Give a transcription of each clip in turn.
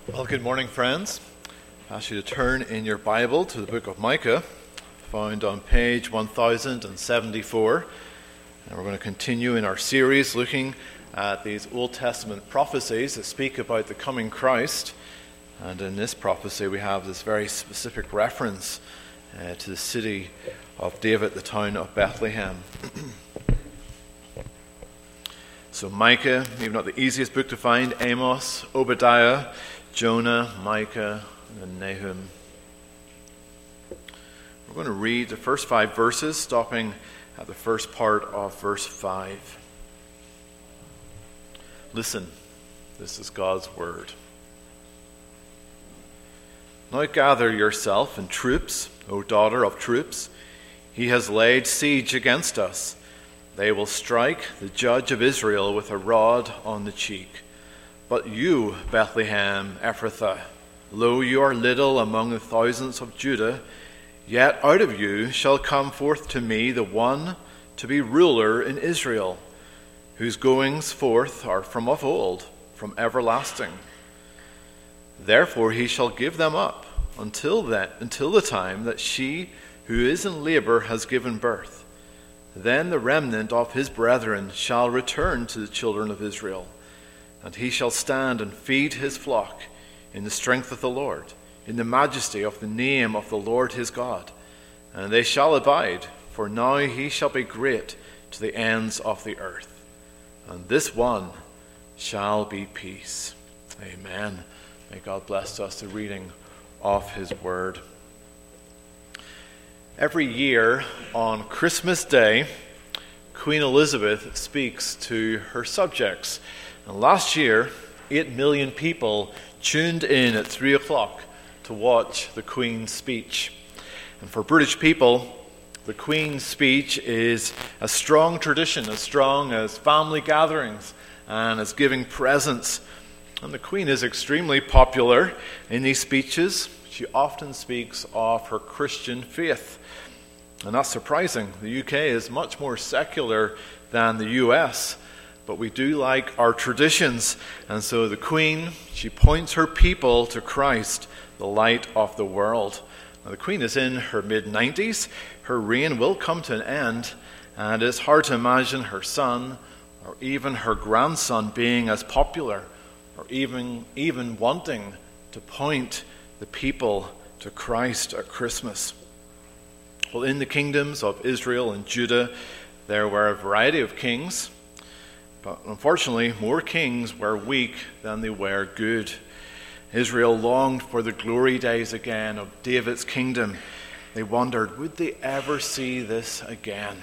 Well, good morning, friends. I ask you to turn in your Bible to the book of Micah, found on page 1074. And we're going to continue in our series looking at these Old Testament prophecies that speak about the coming Christ. And in this prophecy, we have this very specific reference to the city of David, the town of Bethlehem. So Micah, maybe not the easiest book to find, Amos, Obadiah, Jonah, Micah, and Nahum. We're going to read the first 5 verses, stopping at the first part of verse 5. Listen, this is God's word. Now gather yourself in troops, O daughter of troops. He has laid siege against us. They will strike the judge of Israel with a rod on the cheek. But you, Bethlehem Ephrathah, lo, you are little among the thousands of Judah, yet out of you shall come forth to me the one to be ruler in Israel, whose goings forth are from of old, from everlasting. Therefore he shall give them up until the time that she who is in labor has given birth. Then the remnant of his brethren shall return to the children of Israel. And he shall stand and feed his flock in the strength of the Lord, in the majesty of the name of the Lord his God. And they shall abide, for now he shall be great to the ends of the earth. And this one shall be peace. Amen. May God bless us the reading of his word. Every year on Christmas Day, Queen Elizabeth speaks to her subjects. And last year, 8 million people tuned in at 3 o'clock to watch the Queen's speech. And for British people, the Queen's speech is a strong tradition, as strong as family gatherings and as giving presents. And the Queen is extremely popular in these speeches. She often speaks of her Christian faith. And that's surprising. The UK is much more secular than the US. But we do like our traditions. And so the Queen, she points her people to Christ, the light of the world. Now, the Queen is in her mid-90s. Her reign will come to an end. And it's hard to imagine her son or even her grandson being as popular or even wanting to point the people to Christ at Christmas. Well, in the kingdoms of Israel and Judah, there were a variety of kings. But unfortunately, more kings were weak than they were good. Israel longed for the glory days again of David's kingdom. They wondered, would they ever see this again?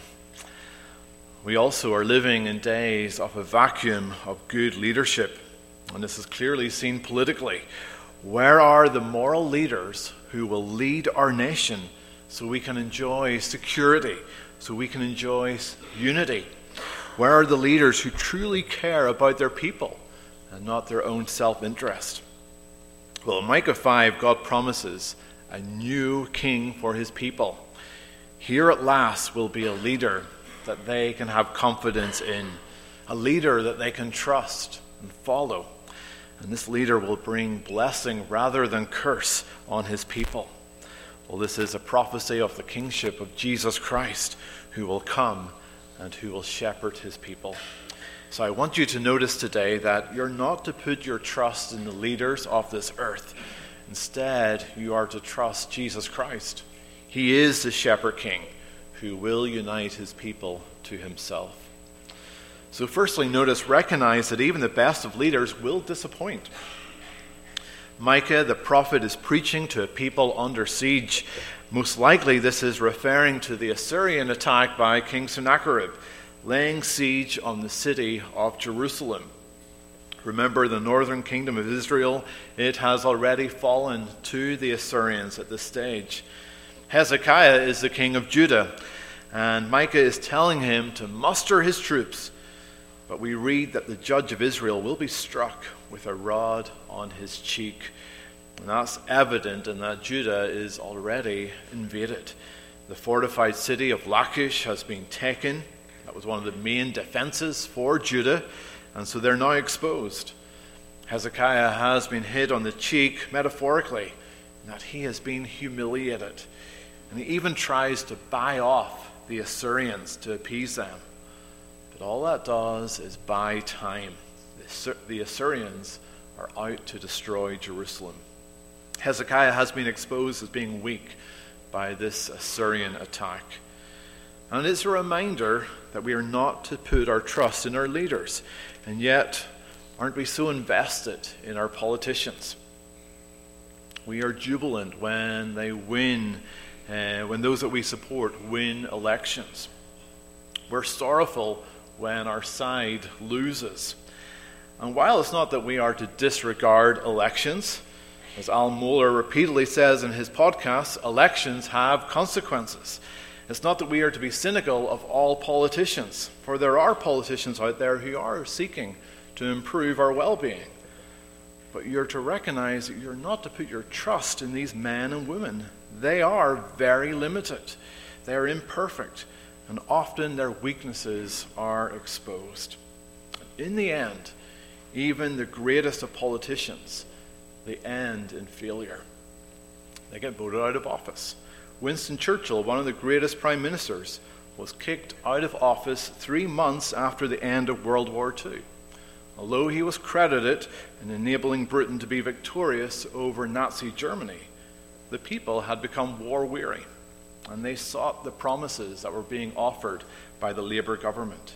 We also are living in days of a vacuum of good leadership. And this is clearly seen politically. Where are the moral leaders who will lead our nation so we can enjoy security, so we can enjoy unity? Where are the leaders who truly care about their people and not their own self-interest? Well, in Micah 5, God promises a new king for his people. Here at last will be a leader that they can have confidence in, a leader that they can trust and follow. And this leader will bring blessing rather than curse on his people. Well, this is a prophecy of the kingship of Jesus Christ, who will come and who will shepherd his people. So I want you to notice today that you're not to put your trust in the leaders of this earth. Instead, you are to trust Jesus Christ. He is the shepherd king who will unite his people to himself. So firstly, recognize that even the best of leaders will disappoint. Micah, the prophet, is preaching to a people under siege. Most likely this is referring to the Assyrian attack by King Sennacherib, laying siege on the city of Jerusalem. Remember, the northern kingdom of Israel, it has already fallen to the Assyrians at this stage. Hezekiah is the king of Judah, and Micah is telling him to muster his troops. But we read that the judge of Israel will be struck with a rod on his cheek. And that's evident in that Judah is already invaded. The fortified city of Lachish has been taken. That was one of the main defenses for Judah, and so they're now exposed. Hezekiah has been hit on the cheek, metaphorically, in that he has been humiliated. And he even tries to buy off the Assyrians to appease them. But all that does is buy time. The Assyrians are out to destroy Jerusalem. Hezekiah has been exposed as being weak by this Assyrian attack. And it's a reminder that we are not to put our trust in our leaders. And yet, aren't we so invested in our politicians? We are jubilant when they win, when those that we support win elections. We're sorrowful when our side loses. And while it's not that we are to disregard elections, as Al Mohler repeatedly says in his podcast, elections have consequences. It's not that we are to be cynical of all politicians, for there are politicians out there who are seeking to improve our well-being. But you're to recognize that you're not to put your trust in these men and women. They are very limited. They are imperfect, and often their weaknesses are exposed. In the end, even the greatest of politicians, they end in failure. They get voted out of office. Winston Churchill, one of the greatest prime ministers, was kicked out of office 3 months after the end of World War II. Although he was credited in enabling Britain to be victorious over Nazi Germany, the people had become war-weary, and they sought the promises that were being offered by the Labour government.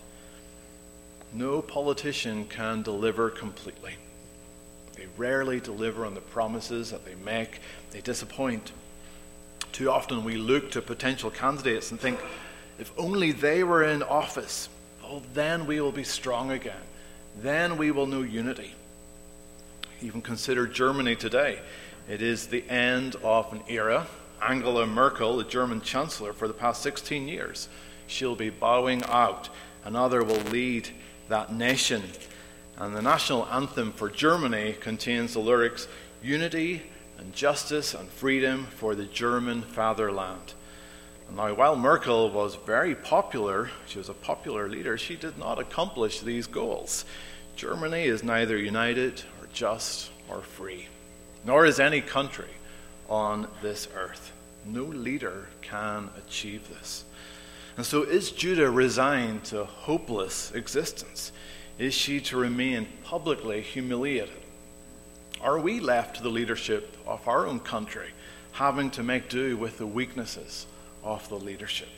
No politician can deliver completely. They rarely deliver on the promises that they make. They disappoint. Too often we look to potential candidates and think, if only they were in office, well, then we will be strong again. Then we will know unity. Even consider Germany today. It is the end of an era. Angela Merkel, the German chancellor for the past 16 years, she'll be bowing out. Another will lead that nation. And the national anthem for Germany contains the lyrics, "Unity and justice and freedom for the German fatherland." Now, while Merkel was very popular, she was a popular leader, she did not accomplish these goals. Germany is neither united or just or free, nor is any country on this earth. No leader can achieve this. And so is Judah resigned to a hopeless existence? Is she to remain publicly humiliated? Are we left to the leadership of our own country, having to make do with the weaknesses of the leadership?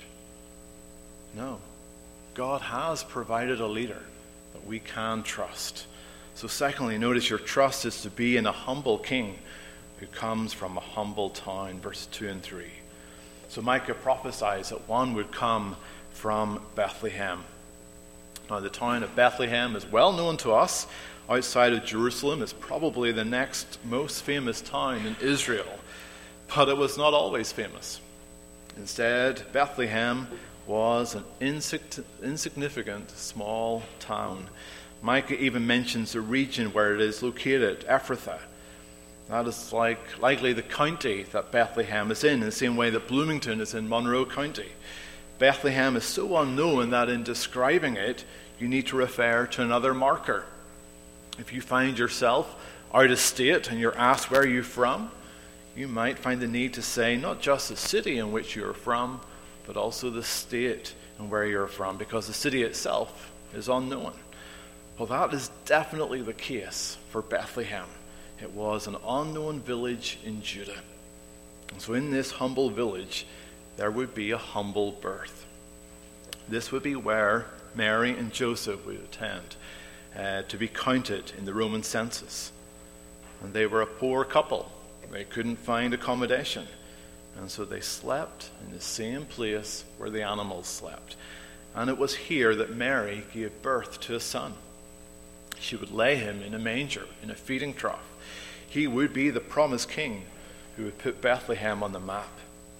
No. God has provided a leader that we can trust. So secondly, notice your trust is to be in a humble king who comes from a humble town, verses 2 and 3. So Micah prophesies that one would come from Bethlehem. Now, the town of Bethlehem is well known to us. Outside of Jerusalem, it's probably the next most famous town in Israel. But it was not always famous. Instead, Bethlehem was an insignificant small town. Micah even mentions the region where it is located, Ephrathah. That is likely the county that Bethlehem is in the same way that Bloomington is in Monroe County. Bethlehem is so unknown that in describing it, you need to refer to another marker. If you find yourself out of state and you're asked where you're from, you might find the need to say not just the city in which you're from, but also the state and where you're from, because the city itself is unknown. Well, that is definitely the case for Bethlehem. It was an unknown village in Judah. And so in this humble village, there would be a humble birth. This would be where Mary and Joseph would attend to be counted in the Roman census. And they were a poor couple. They couldn't find accommodation. And so they slept in the same place where the animals slept. And it was here that Mary gave birth to a son. She would lay him in a manger, in a feeding trough. He would be the promised king who would put Bethlehem on the map.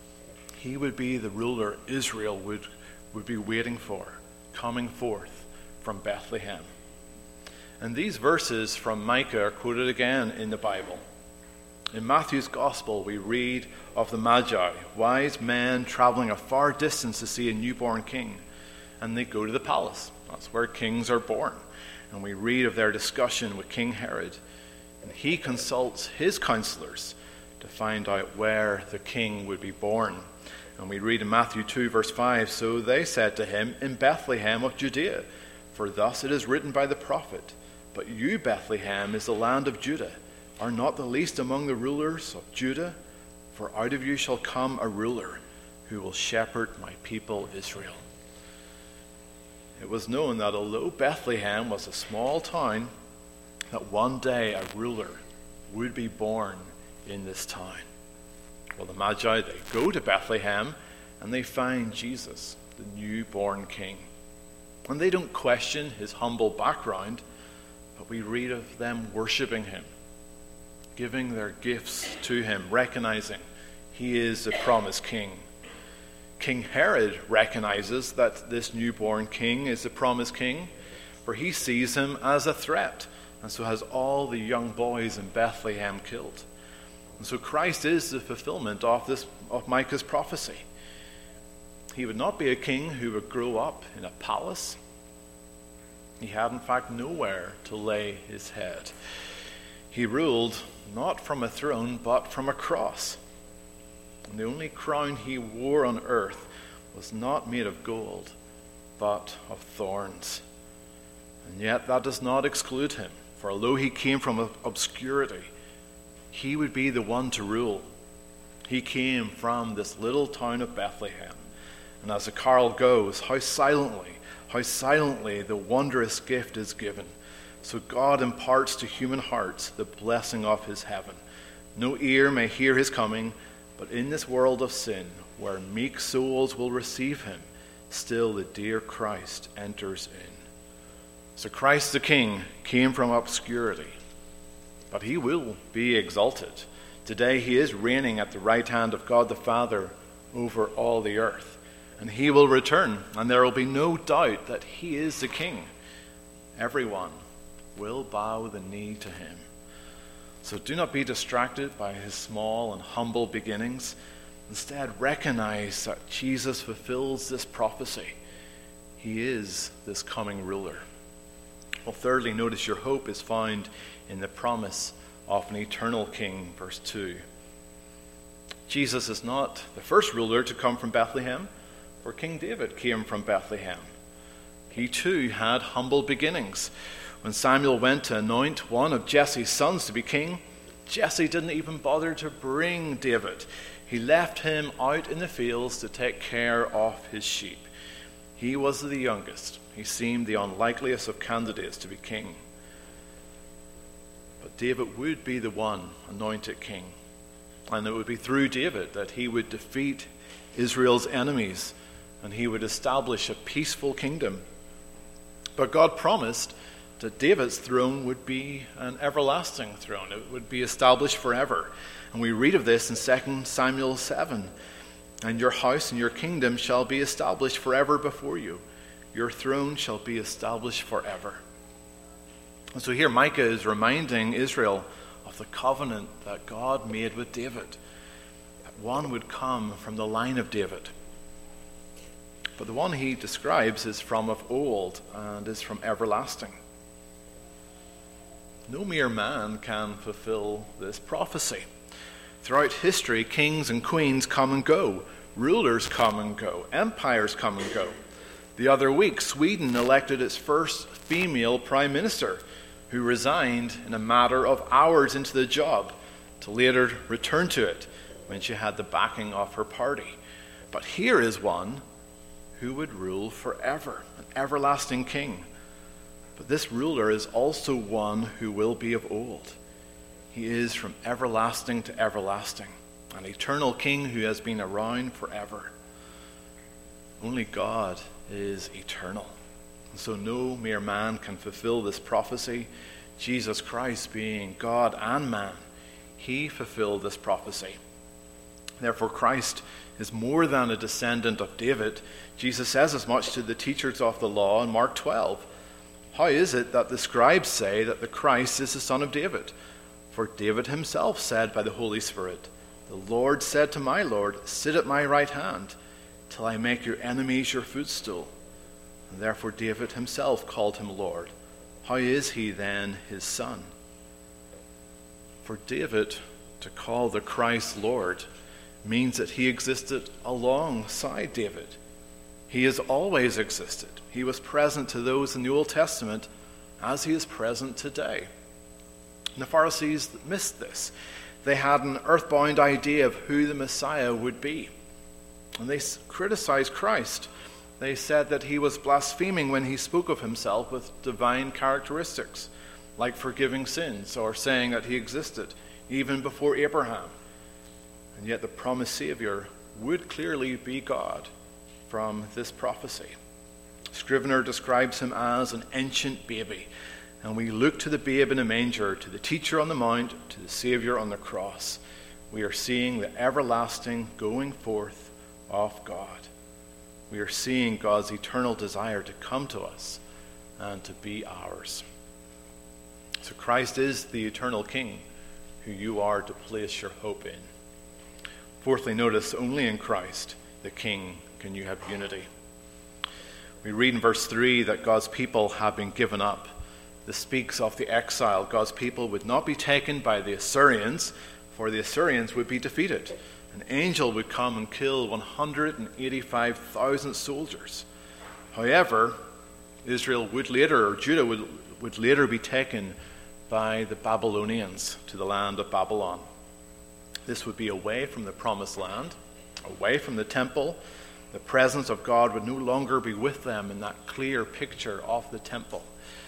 He would be the ruler Israel would be waiting for, coming forth from Bethlehem. And these verses from Micah are quoted again in the Bible. In Matthew's Gospel, we read of the Magi, wise men traveling a far distance to see a newborn king. And they go to the palace. That's where kings are born. And we read of their discussion with King Herod. And he consults his counselors to find out where the king would be born. And we read in Matthew 2, verse 5, "So they said to him, 'In Bethlehem of Judea, for thus it is written by the prophet, But you, Bethlehem, is the land of Judah, are not the least among the rulers of Judah, for out of you shall come a ruler who will shepherd my people Israel.'" It was known that although Bethlehem was a small town, that one day a ruler would be born in this town. Well, the Magi, they go to Bethlehem and they find Jesus, the newborn king. And they don't question his humble background, but we read of them worshiping him, giving their gifts to him, recognizing he is the promised king. King Herod recognizes that this newborn king is the promised king, for he sees him as a threat, and so has all the young boys in Bethlehem killed. And so Christ is the fulfillment of Micah's prophecy. He would not be a king who would grow up in a palace. He had, in fact, nowhere to lay his head. He ruled not from a throne, but from a cross. And the only crown he wore on earth was not made of gold, but of thorns. And yet that does not exclude him, for although he came from obscurity, he would be the one to rule. He came from this little town of Bethlehem. And as the carol goes, how silently the wondrous gift is given. So God imparts to human hearts the blessing of his heaven. No ear may hear his coming, but in this world of sin, where meek souls will receive him, still the dear Christ enters in. So Christ the King came from obscurity, but he will be exalted. Today he is reigning at the right hand of God the Father over all the earth. And he will return, and there will be no doubt that he is the king. Everyone will bow the knee to him. So do not be distracted by his small and humble beginnings. Instead, recognize that Jesus fulfills this prophecy. He is this coming ruler. Well, thirdly, notice your hope is found in the promise of an eternal king, verse 2. Jesus is not the first ruler to come from Bethlehem, for King David came from Bethlehem. He too had humble beginnings. When Samuel went to anoint one of Jesse's sons to be king, Jesse didn't even bother to bring David. He left him out in the fields to take care of his sheep. He was the youngest. He seemed the unlikeliest of candidates to be king. But David would be the one anointed king. And it would be through David that he would defeat Israel's enemies, and he would establish a peaceful kingdom. But God promised that David's throne would be an everlasting throne. It would be established forever. And we read of this in 2 Samuel 7. "And your house and your kingdom shall be established forever before you. Your throne shall be established forever." And so here Micah is reminding Israel of the covenant that God made with David. That one would come from the line of David. But the one he describes is from of old and is from everlasting. No mere man can fulfill this prophecy. Throughout history, kings and queens come and go. Rulers come and go. Empires come and go. The other week, Sweden elected its first female prime minister, who resigned in a matter of hours into the job to later return to it when she had the backing of her party. But here is one who would rule forever, an everlasting king. But this ruler is also one who will be of old. He is from everlasting to everlasting, an eternal king who has been around forever. Only God is eternal. And so no mere man can fulfill this prophecy. Jesus Christ, being God and man, he fulfilled this prophecy. Therefore, Christ is more than a descendant of David. Jesus says as much to the teachers of the law in Mark 12. How is it that the scribes say that the Christ is the son of David? For David himself said by the Holy Spirit, "The Lord said to my Lord, sit at my right hand, till I make your enemies your footstool." And therefore David himself called him Lord. How is he then his son? for David to call the Christ Lord means that he existed alongside David. He has always existed. He was present to those in the Old Testament as he is present today. And the Pharisees missed this. They had an earthbound idea of who the Messiah would be. And they criticized Christ. They said that he was blaspheming when he spoke of himself with divine characteristics, like forgiving sins or saying that he existed even before Abraham. And yet the promised Savior would clearly be God from this prophecy. Scrivener describes him as an ancient baby. And we look to the babe in a manger, to the teacher on the mount, to the Savior on the cross. We are seeing the everlasting going forth of God. We are seeing God's eternal desire to come to us and to be ours. So Christ is the eternal King who you are to place your hope in. Fourthly, notice only in Christ, the King, can you have unity. We read in verse 3 that God's people have been given up. This speaks of the exile. God's people would not be taken by the Assyrians, for the Assyrians would be defeated. An angel would come and kill 185,000 soldiers. However, Israel would later, or Judah would later be taken by the Babylonians to the land of Babylon. This would be away from the promised land, away from the temple. The presence of God would no longer be with them in that clear picture of the temple.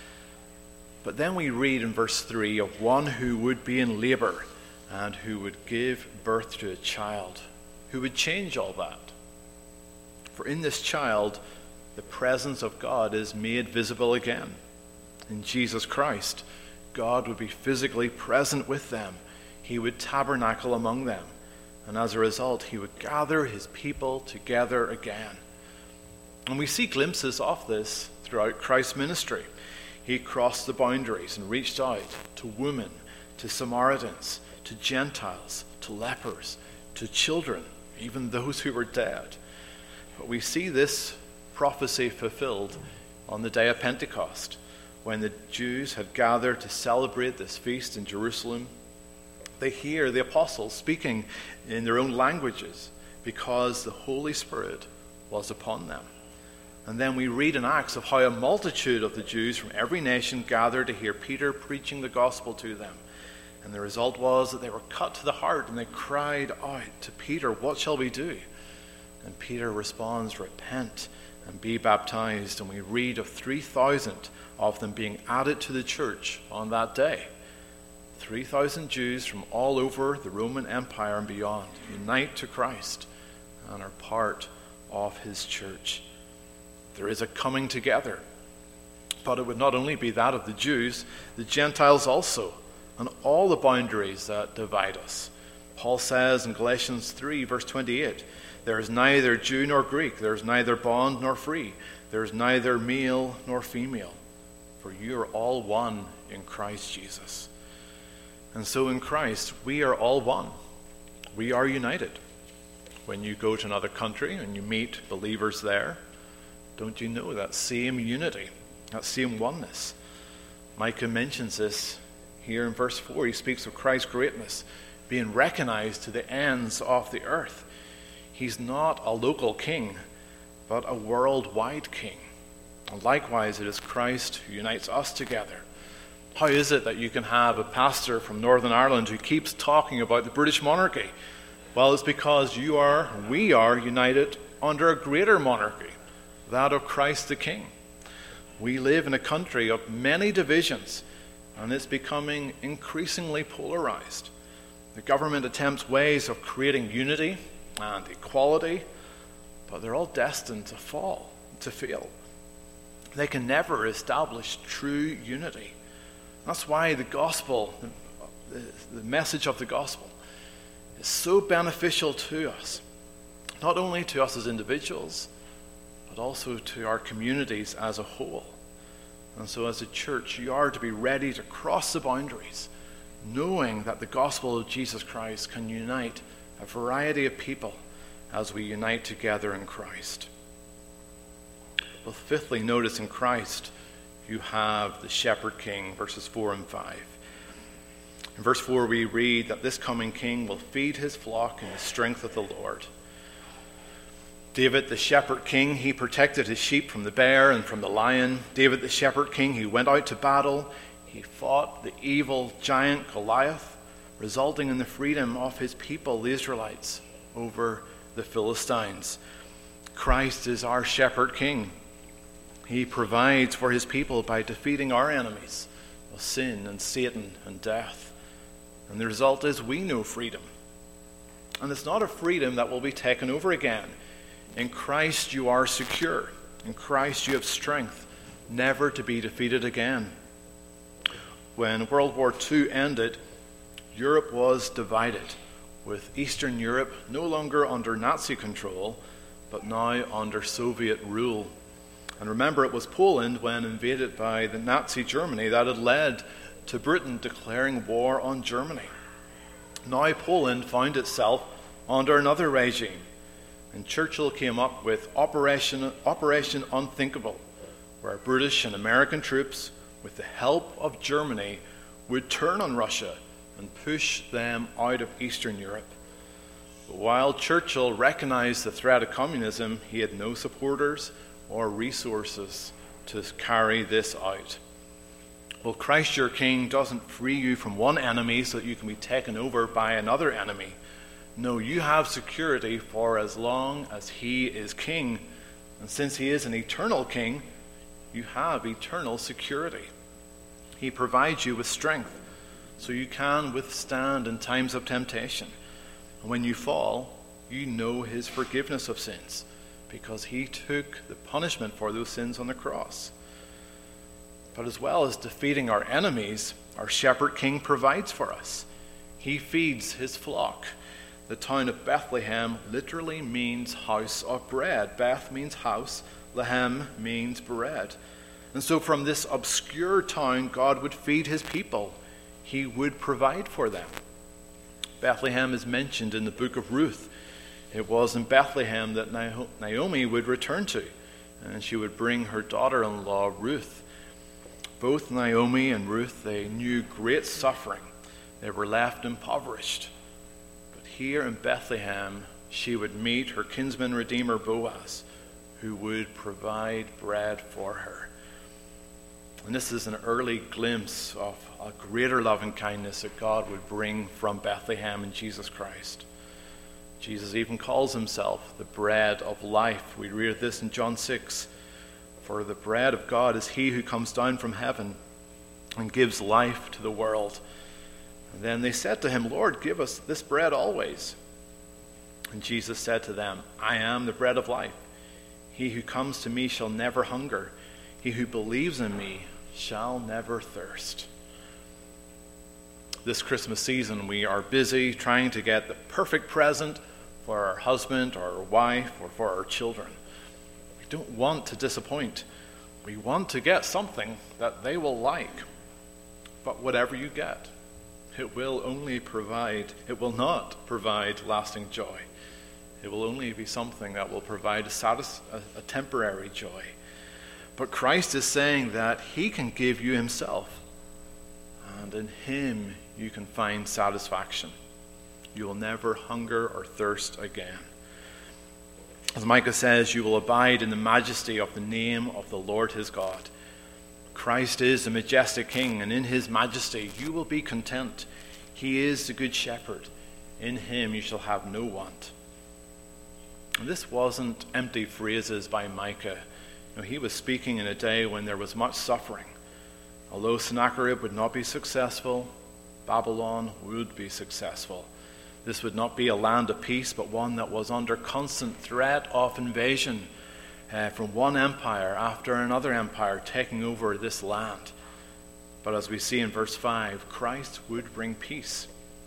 But then we read in verse 3 of one who would be in labor and who would give birth to a child, who would change all that. For in this child, the presence of God is made visible again. In Jesus Christ, God would be physically present with them. He would tabernacle among them. And as a result, he would gather his people together again. And we see glimpses of this throughout Christ's ministry. He crossed the boundaries and reached out to women, to Samaritans, to Gentiles, to lepers, to children, even those who were dead. But we see this prophecy fulfilled on the day of Pentecost, when the Jews had gathered to celebrate this feast in Jerusalem. They hear the apostles speaking in their own languages because the Holy Spirit was upon them. And then we read in Acts of how a multitude of the Jews from every nation gathered to hear Peter preaching the gospel to them. And the result was that they were cut to the heart and they cried out to Peter, "What shall we do?" And Peter responds, "Repent and be baptized." And we read of 3,000 of them being added to the church on that day. 3,000 Jews from all over the Roman Empire and beyond unite to Christ and are part of his church. There is a coming together. But it would not only be that of the Jews, the Gentiles also, and all the boundaries that divide us. Paul says in Galatians 3, verse 28, "There is neither Jew nor Greek, there is neither bond nor free, there is neither male nor female, for you are all one in Christ Jesus." And so in Christ, we are all one. We are united. When you go to another country and you meet believers there, don't you know that same unity, that same oneness? Micah mentions this here in verse 4. He speaks of Christ's greatness being recognized to the ends of the earth. He's not a local king, but a worldwide king. And likewise, it is Christ who unites us together. How is it that you can have a pastor from Northern Ireland who keeps talking about the British monarchy? Well, it's because we are united under a greater monarchy, that of Christ the King. We live in a country of many divisions, and it's becoming increasingly polarized. The government attempts ways of creating unity and equality, but they're all destined to fail. They can never establish true unity. That's why the gospel, the message of the gospel, is so beneficial to us. Not only to us as individuals, but also to our communities as a whole. And so as a church, you are to be ready to cross the boundaries, knowing that the gospel of Jesus Christ can unite a variety of people as we unite together in Christ. Well, fifthly, notice in Christ, you have the shepherd king, verses 4 and 5. In verse 4 we read that this coming king will feed his flock in the strength of the Lord. David, the shepherd king, he protected his sheep from the bear and from the lion. David, the shepherd king, he went out to battle. He fought the evil giant Goliath, resulting in the freedom of his people, the Israelites, over the Philistines. Christ is our shepherd king. He provides for his people by defeating our enemies of sin and Satan and death. And the result is we know freedom. And it's not a freedom that will be taken over again. In Christ you are secure. In Christ you have strength, never to be defeated again. When World War II ended, Europe was divided, with Eastern Europe no longer under Nazi control, but now under Soviet rule. And remember, it was Poland, when invaded by the Nazi Germany, that had led to Britain declaring war on Germany. Now Poland found itself under another regime, and Churchill came up with Operation Unthinkable, where British and American troops, with the help of Germany, would turn on Russia and push them out of Eastern Europe. But while Churchill recognized the threat of communism, he had no supporters or resources to carry this out. Well, Christ your King doesn't free you from one enemy so that you can be taken over by another enemy. No, you have security for as long as he is king. And since he is an eternal king, you have eternal security. He provides you with strength so you can withstand in times of temptation. And when you fall, you know his forgiveness of sins, because he took the punishment for those sins on the cross. But as well as defeating our enemies, our shepherd king provides for us. He feeds his flock. The town of Bethlehem literally means house of bread. Beth means house, Lehem means bread. And so from this obscure town, God would feed his people. He would provide for them. Bethlehem is mentioned in the book of Ruth. It was in Bethlehem that Naomi would return to, and she would bring her daughter-in-law Ruth. Both Naomi and Ruth, they knew great suffering. They were left impoverished. But here in Bethlehem, she would meet her kinsman redeemer Boaz, who would provide bread for her. And this is an early glimpse of a greater loving kindness that God would bring from Bethlehem in Jesus Christ. Jesus even calls himself the bread of life. We read this in John 6. For the bread of God is he who comes down from heaven and gives life to the world. And then they said to him, Lord, give us this bread always. And Jesus said to them, I am the bread of life. He who comes to me shall never hunger. He who believes in me shall never thirst. This Christmas season, we are busy trying to get the perfect present for our husband or our wife or for our children. We don't want to disappoint. We want to get something that they will like. But whatever you get, it will not provide lasting joy. It will only be something that will provide a temporary joy. But Christ is saying that he can give you himself, and in him you can find satisfaction. You will never hunger or thirst again. As Micah says, you will abide in the majesty of the name of the Lord his God. Christ is the majestic King, and in his majesty you will be content. He is the good shepherd. In him you shall have no want. And this wasn't empty phrases by Micah. He was speaking in a day when there was much suffering. Although Sennacherib would not be successful, Babylon would be successful. This would not be a land of peace, but one that was under constant threat of invasion from one empire after another empire taking over this land. But as we see in verse 5, Christ would bring peace.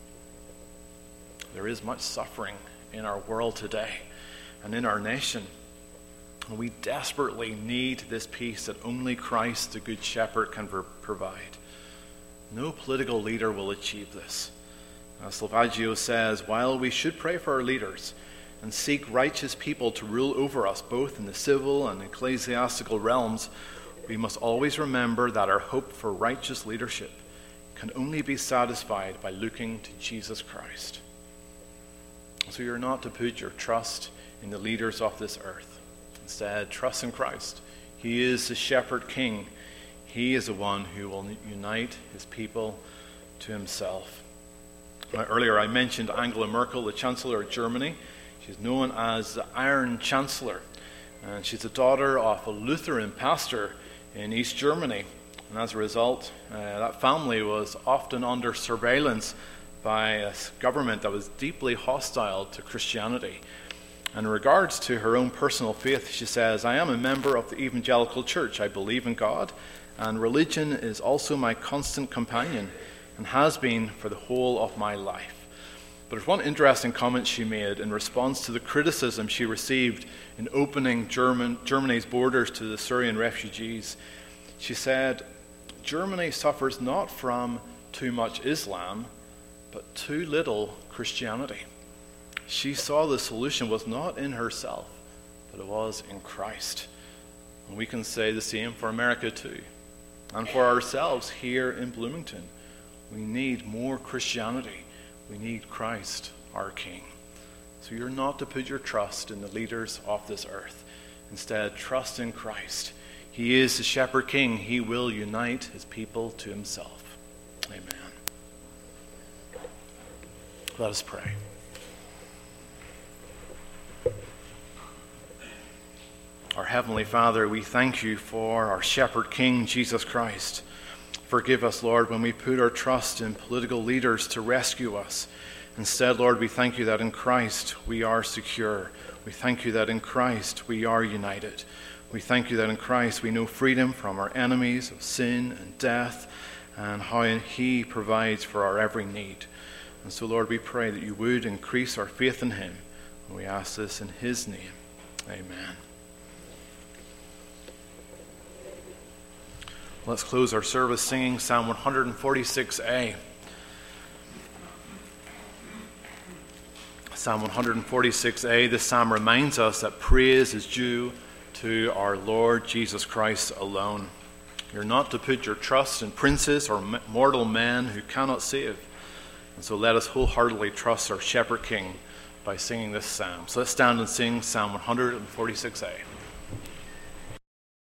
There is much suffering in our world today and in our nation. And we desperately need this peace that only Christ, the Good Shepherd, can provide. No political leader will achieve this. As Salvaggio says, while we should pray for our leaders and seek righteous people to rule over us, both in the civil and ecclesiastical realms, we must always remember that our hope for righteous leadership can only be satisfied by looking to Jesus Christ. So you're not to put your trust in the leaders of this earth. Instead, trust in Christ. He is the shepherd king. He is the one who will unite his people to himself. Now, earlier I mentioned Angela Merkel, the Chancellor of Germany. She's known as the Iron Chancellor. And she's the daughter of a Lutheran pastor in East Germany. And as a result, that family was often under surveillance by a government that was deeply hostile to Christianity. And in regards to her own personal faith, she says, "I am a member of the Evangelical Church. I believe in God, and religion is also my constant companion and has been for the whole of my life." But there's one interesting comment she made in response to the criticism she received in opening Germany's borders to the Syrian refugees. She said, "Germany suffers not from too much Islam, but too little Christianity." She saw the solution was not in herself, but it was in Christ. And we can say the same for America too, and for ourselves here in Bloomington. We need more Christianity. We need Christ, our King. So you're not to put your trust in the leaders of this earth. Instead, trust in Christ. He is the shepherd king. He will unite his people to himself. Amen. Let us pray. Our Heavenly Father, we thank you for our shepherd king, Jesus Christ. Forgive us, Lord, when we put our trust in political leaders to rescue us. Instead, Lord, we thank you that in Christ we are secure. We thank you that in Christ we are united. We thank you that in Christ we know freedom from our enemies of sin and death, and how he provides for our every need. And so, Lord, we pray that you would increase our faith in him. And we ask this in his name. Amen. Let's close our service singing Psalm 146a. Psalm 146a, this psalm reminds us that praise is due to our Lord Jesus Christ alone. You're not to put your trust in princes or mortal men who cannot save. And so let us wholeheartedly trust our shepherd king by singing this psalm. So let's stand and sing Psalm 146a.